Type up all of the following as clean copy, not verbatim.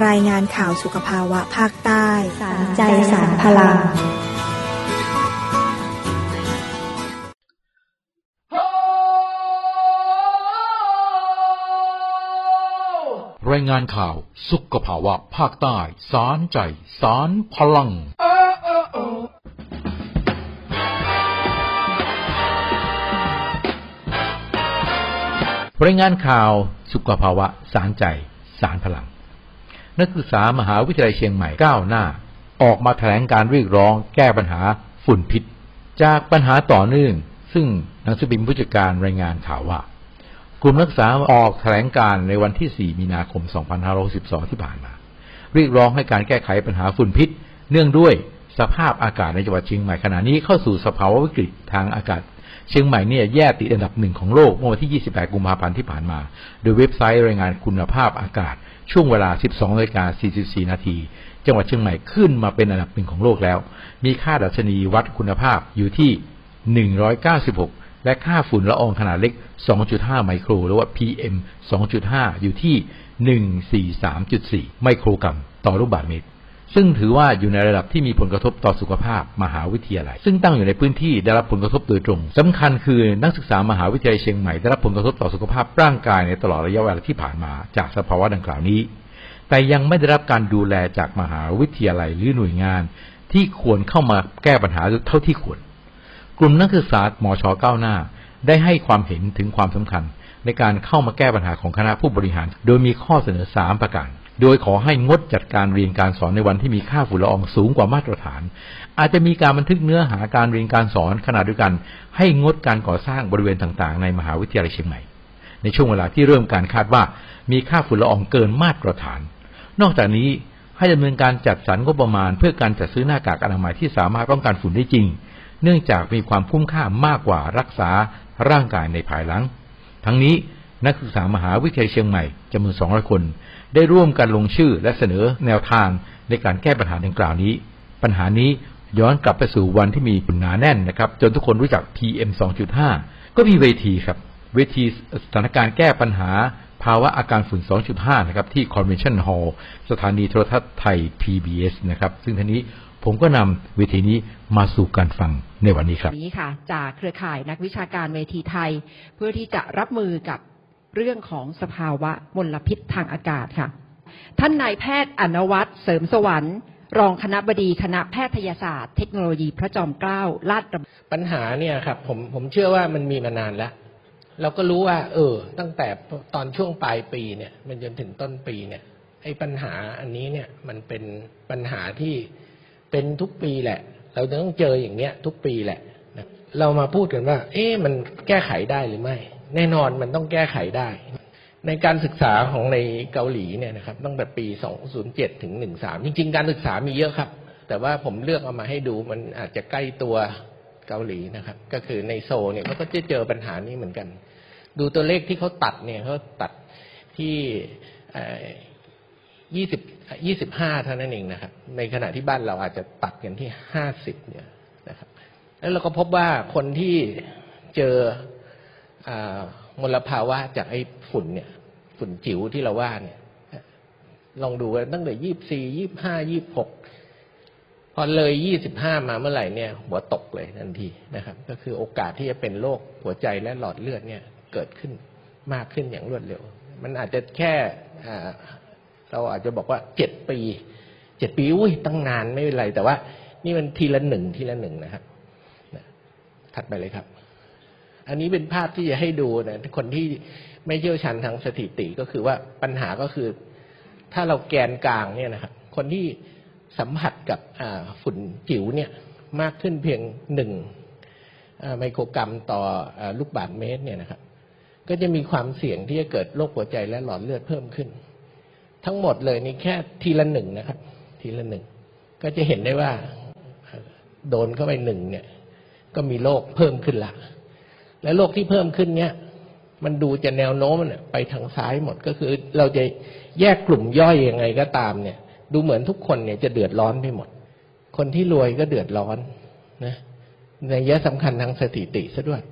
รายงานข่าวสุขภาวะภาคใต้สารใจสารพลังรายงานข่าวสุขภาวะภาคใต้สารใจสารพลังรายงานข่าวสุขภาวะสารใจสารพลังนักศึกษามหาวิทยาลัยเชียงใหม่ก้าวหน้าออกมาแถลงการเรียกร้องแก้ปัญหาฝุ่นพิษจากปัญหาต่อเนื่องซึ่งหนังสือพิมพ์ผู้จัดการรายงานข่าวว่ากลุ่มนักศึกษาออกแถลงการในวันที่4 มีนาคม 2562 ที่ผ่านมาเรียกร้องให้การแก้ไขปัญหาฝุ่นพิษเนื่องด้วยสภาพอากาศในจังหวัดเชียงใหม่ขณะนี้เข้าสู่สภาวะวิกฤตทางอากาศเชียงใหม่เนี่ยแย่ติดอันดับ1ของโลกเมื่อวันที่28 กุมภาพันธ์ที่ผ่านมาโดยเว็บไซต์รายงานคุณภาพอากาศช่วงเวลา 12:44 นาทีจังหวัดเชียงใหม่ขึ้นมาเป็นอันดับ1ของโลกแล้วมีค่าดัชนีวัดคุณภาพอยู่ที่196และค่าฝุ่นละอองขนาดเล็ก 2.5 ไมโครหรือว่า PM 2.5 อยู่ที่ 143.4 ไมโครกรัมต่อลูกบาศก์เมตรซึ่งถือว่าอยู่ในระดับที่มีผลกระทบต่อสุขภาพมหาวิทยาลัยซึ่งตั้งอยู่ในพื้นที่ได้รับผลกระทบโดยตรงสำคัญคือนักศึกษามหาวิทยาลัยเชียงใหม่ได้รับผลกระทบต่อสุขภาพร่างกายในตลอดระยะเวลาที่ผ่านมาจากสภาวะดังกล่าวนี้แต่ยังไม่ได้รับการดูแลจากมหาวิทยาลัยหรือหน่วยงานที่ควรเข้ามาแก้ปัญหาเท่าที่ควรกลุ่มนักศึกษามช.ก้าวหน้าได้ให้ความเห็นถึงความสำคัญในการเข้ามาแก้ปัญหาของคณะผู้บริหารโดยมีข้อเสนอ3ประการโดยขอให้งดจัดการเรียนการสอนในวันที่มีค่าฝุ่นละอองสูงกว่ามาตรฐานอาจจะมีการบันทึกเนื้อหาการเรียนการสอนขณะเดียวกันให้งดการก่อสร้างบริเวณต่างๆในมหาวิทยาลัยเชียงใหม่ในช่วงเวลาที่เริ่มการคาดว่ามีค่าฝุ่นละอองเกินมาตรฐานนอกจากนี้ให้ดำเนินการจัดสรรงบประมาณเพื่อการจัดซื้อหน้ากากอนามัยที่สามารถป้องกันฝุ่นได้จริงเนื่องจากมีความคุ้มค่ามากกว่ารักษาร่างกายในภายหลังทั้งนี้นักศึกษามหาวิทยาลัยเชียงใหม่จำนวน200 คนได้ร่วมกันลงชื่อและเสนอแนวทางในการแก้ปัญหาดังกล่าวนี้ปัญหานี้ย้อนกลับไปสู่วันที่มีฝุ่นหนาแน่นนะครับจนทุกคนรู้จัก PM 2.5 ก็มีเวทีครับเวทีสถานการณ์แก้ปัญหาภาวะอาการฝุ่น 2.5 นะครับที่ Convention Hall สถานีโทรทัศน์ไทย PBS นะครับซึ่งทีนี้ผมก็นำเวทีนี้มาสู่การฟังในวันนี้ครับนี้ค่ะจากเครือข่ายนักวิชาการเวทีไทยเพื่อที่จะรับมือกับเรื่องของสภาวะมลพิษทางอากาศค่ะท่านนายแพทย์อนุวัฒน์เสริมสวรรค์รองคณบดีคณะแพทยศาสตร์เทคโนโลยีพระจอมเกล้าลาดกระบังปัญหาเนี่ยครับผมเชื่อว่ามันมีมานานแล้วเราก็รู้ว่าตั้งแต่ตอนช่วงปลายปีเนี่ยมันจนถึงต้นปีเนี่ยไอ้ปัญหาอันนี้เนี่ยมันเป็นปัญหาที่เป็นทุกปีแหละเราต้องเจออย่างเนี้ยทุกปีแหละนะเรามาพูดกันว่ามันแก้ไขได้หรือไม่แน่นอนมันต้องแก้ไขได้ในการศึกษาของในเกาหลีเนี่ยนะครับตั้งแต่ปี2007ถึง13จริงๆการศึกษามีเยอะครับแต่ว่าผมเลือกเอามาให้ดูมันอาจจะใกล้ตัวเกาหลีนะครับก็คือในโซลเนี่ยเขาก็จะเจอปัญหานี้เหมือนกันดูตัวเลขที่เขาตัดเนี่ยเขาตัดที่25เท่านั้นเองนะครับในขณะที่บ้านเราอาจจะตัดกันที่50เนี่ยนะครับแล้วเราก็พบว่าคนที่เจอมลภาวะจากไอ้ฝุ่นเนี่ยฝุ่นจิ๋วที่เราว่าเนี่ยลองดูกันตั้งแต่24 25 26พอเลย25มาเมื่อไหร่เนี่ยหัวตกเลยทันทีนะครับก็คือโอกาสที่จะเป็นโรคหัวใจและหลอดเลือดเนี่ยเกิดขึ้นมากขึ้นอย่างรวดเร็วมันอาจจะแค่เราอาจจะบอกว่า7 ปีอุ้ยตั้งนานไม่เป็นไรแต่ว่านี่มันทีละหนึ่งนะครับถัดไปเลยครับอันนี้เป็นภาพที่จะให้ดูนะคนที่ไม่เชี่ยวชาญทางสถิติก็คือว่าปัญหาก็คือถ้าเราแกนกลางเนี่ยนะครับคนที่สัมผัสกับฝุ่นจิ๋วเนี่ยมากขึ้นเพียง1ไมโครกรัมต่อลูกบาศก์เมตรเนี่ยนะครับก็จะมีความเสี่ยงที่จะเกิดโรคหัวใจและหลอดเลือดเพิ่มขึ้นทั้งหมดเลยนี่แค่ทีละ1นะครับทีละ1ก็จะเห็นได้ว่าโดนเข้าไป1เนี่ยก็มีโรคเพิ่มขึ้นละและโรคที่เพิ่มขึ้นเนี่ยมันดูจะแนวโน้มไปทางซ้ายหมดก็คือเราจะแยกกลุ่มย่อยยังไงก็ตามเนี่ยดูเหมือนทุกคนเนี่ยจะเดือดร้อนไปหมดคนที่รวยก็เดือดร้อนนะในนัยสำคัญทางสถิติซะด้วย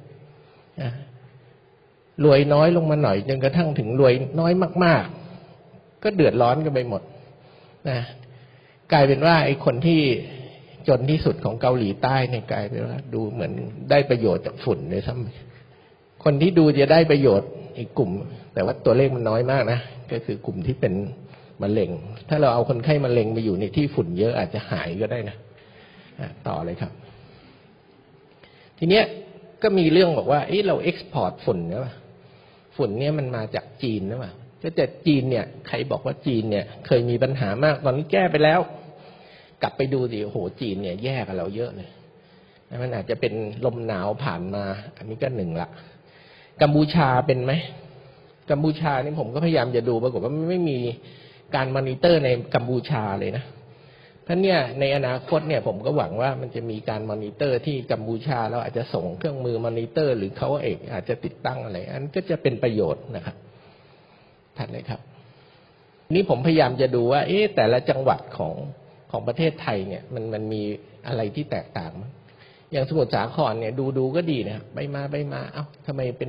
รวยน้อยลงมาหน่อยจนกระทั่งถึงรวยน้อยมากๆก็เดือดร้อนกันไปหมดนะกลายเป็นว่าไอ้คนที่จนที่สุดของเกาหลีใต้เนี่ยกลายเป็นว่าดูเหมือนได้ประโยชน์จากฝุ่นเลยซ้ำคนที่ดูจะได้ประโยชน์อีกกลุ่มแต่ว่าตัวเลขมันน้อยมากนะก็คือกลุ่มที่เป็นมะเร็งถ้าเราเอาคนไข้มะเร็งไปอยู่ในที่ฝุ่นเยอะอาจจะหายก็ได้นะต่อเลยครับทีเนี้ยก็มีเรื่องบอกว่าเราเอ็กซ์พอร์ตฝุ่นนะว่าฝุ่นเนี่ยมันมาจากจีนนะว่าแต่จีนเนี่ยใครบอกว่าจีนเนี่ยเคยมีปัญหามากตอนนี้แก้ไปแล้วกลับไปดูดิโอ้โหจีนเนี่ยแย่กับเราเยอะเลยมันอาจจะเป็นลมหนาวผ่านมาอันนี้ก็หนึ่งละกัมพูชาเป็นไหมกัมพูชานี่ผมก็พยายามจะดูปรากฏว่าไม่มีการมอนิเตอร์ในกัมพูชาเลยนะท่านเนี่ยในอนาคตเนี่ยผมก็หวังว่ามันจะมีการมอนิเตอร์ที่กัมพูชาแล้วอาจจะส่งเครื่องมือมอนิเตอร์หรือเขาเองอาจจะติดตั้งอะไรอันก็จะเป็นประโยชน์นะครับถัดเลยครับนี่ผมพยายามจะดูว่าแต่ละจังหวัดของประเทศไทยเนี่ยมันมีอะไรที่แตกต่างมั้ยอย่างสมุทรสาครเนี่ยดูก็ดีนะไปมาเอ้าทำไมเป็น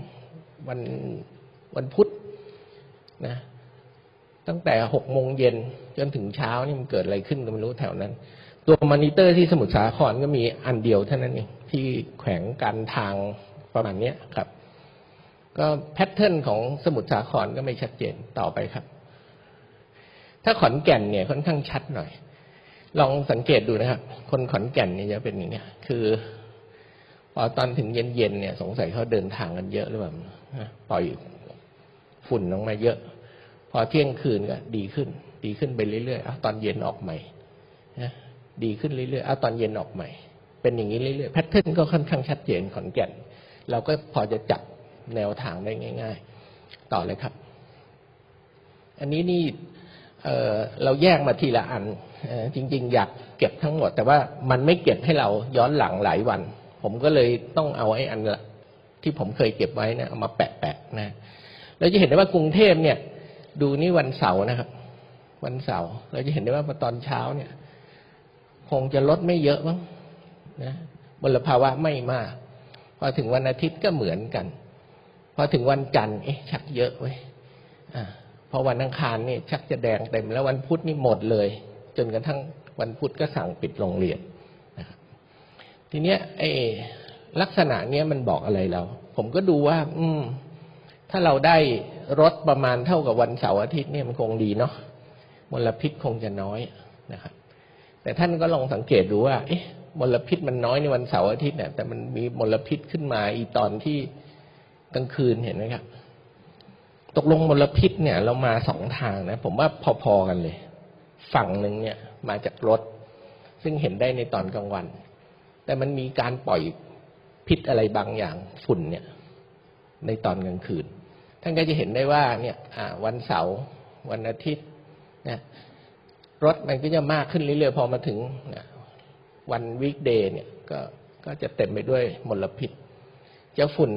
วันพุธนะตั้งแต่ 6:00 นจนถึงเช้านี่มันเกิดอะไรขึ้นก็ไม่รู้แถวนั้นตัวมอนิเตอร์ที่สมุทรสาครก็มีอันเดียวเท่านั้นเองที่แขวงการทางประมาณนี้ครับก็แพทเทิร์นของสมุทรสาครก็ไม่ชัดเจนต่อไปครับถ้าขอนแก่นเนี่ยค่อนข้างชัดหน่อยลองสังเกตดูนะครับคนขอนแก่นเนี่ยจะเป็นอย่างนี้คือพอตอนถึงเย็นเนี่ยสงสัยเขาเดินทางกันเยอะหรือเปล่าปล่อยฝุ่นลงมาเยอะพอเที่ยงคืนก็ดีขึ้นไปเรื่อยๆตอนเย็นออกใหม่ดีขึ้นเรื่อยๆตอนเย็นออกใหม่เป็นอย่างนี้เรื่อยๆแพทเทิร์นก็ค่อนข้างชัดเจนขอนแก่นเราก็พอจะจับแนวทางได้ง่ายๆต่อเลยครับอันนี้นี่เราแยกมาทีละอันจริงๆอยากเก็บทั้งหมดแต่ว่ามันไม่เก็บให้เราย้อนหลังหลายวันผมก็เลยต้องเอาไอ้อันที่ผมเคยเก็บไว้นะเอามาแปะๆนะเราจะเห็นได้ว่ากรุงเทพเนี่ยดูนี่วันเสาร์นะครับวันเสาร์เราจะเห็นได้ว่าตอนเช้าเนี่ยคงจะลดไม่เยอะมั้งนะมลภาวะไม่มากพอถึงวันอาทิตย์ก็เหมือนกันพอถึงวันจันทร์ชักเยอะเว้ยพอวันอังคารนี่ชักจะแดงเต็มแล้ววันพุธนี่หมดเลยจนกระทั่งวันพุธก็สั่งปิดโรงเรียนนะครับทีเนี้ยลักษณะเนี้ยมันบอกอะไรเราผมก็ดูว่าถ้าเราได้รถประมาณเท่ากับวันเสาร์อาทิตย์เนี่ยมันคงดีเนาะมลพิษคงจะน้อยนะครับแต่ท่านก็ลองสังเกตดูว่ามลพิษมันน้อยในวันเสาร์อาทิตย์เนี่ยแต่มันมีมลพิษขึ้นมาอีตอนที่กลางคืนเห็นไหมครับตกลงมลพิษเนี่ยเรามาสองทางนะผมว่าพอๆกันเลยฝั่งหนึ่งเนี่ยมาจากรถซึ่งเห็นได้ในตอนกลางวันแต่มันมีการปล่อยพิษอะไรบางอย่างฝุ่นเนี่ยในตอนกลางคืนท่านก็จะเห็นได้ว่าเนี่ยวันเสาร์วันอาทิตย์นะรถมันก็จะมากขึ้นเรื่อยๆพอมาถึงวันวีคเดย์เนี่ยก็จะเต็มไปด้วยมลพิษจะฝุ่น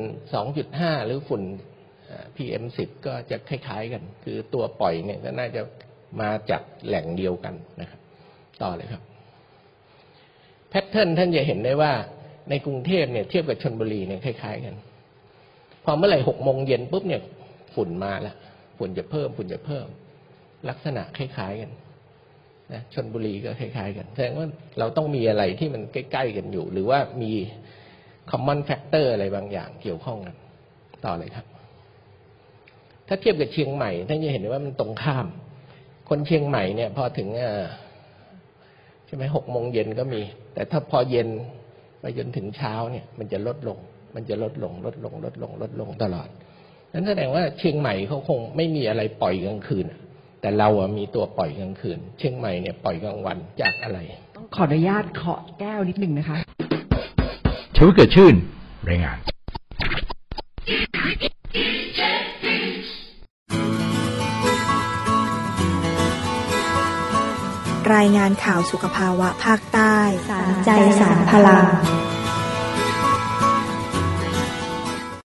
2.5 หรือฝุ่นPM10 ก็จะคล้ายๆกันคือตัวปล่อยเนี่ยก็น่าจะมาจากแหล่งเดียวกันนะครับต่อเลยครับแพทเทิร์นท่านจะเห็นได้ว่าในกรุงเทพเนี่ยเทียบกับชลบุรีเนี่ยคล้ายๆกันพอเมื่อไหร่ 6:00 นปุ๊บเนี่ยฝุ่นมาแล้วฝุ่นจะเพิ่มลักษณะคล้ายๆกันนะชลบุรีก็คล้ายๆกันแสดงว่าเราต้องมีอะไรที่มันใกล้ๆกันอยู่หรือว่ามี common factor อะไรบางอย่างเกี่ยวข้องกันต่อเลยครับถ้าเทียบกับเชียงใหม่ท่านจะเห็นว่ามันตรงข้ามคนเชียงใหม่เนี่ยพอถึงใช่ไหม 6:00 นก็มีแต่ถ้าพอเย็นไปจนถึงเช้าเนี่ยมันจะลดลงตลอดนั้นแสดงว่าเชียงใหม่เขาคงไม่มีอะไรปล่อยกลางคืนแต่เรามีตัวปล่อยกลางคืนเชียงใหม่เนี่ยปล่อยกลางวันจากอะไรต้องขออนุญาตเคาะแก้วนิดนึงนะคะชีวิตเกิดชื่นรายงานรายงานข่าวสุขภาวะภาคใต้สารใจสารพลัง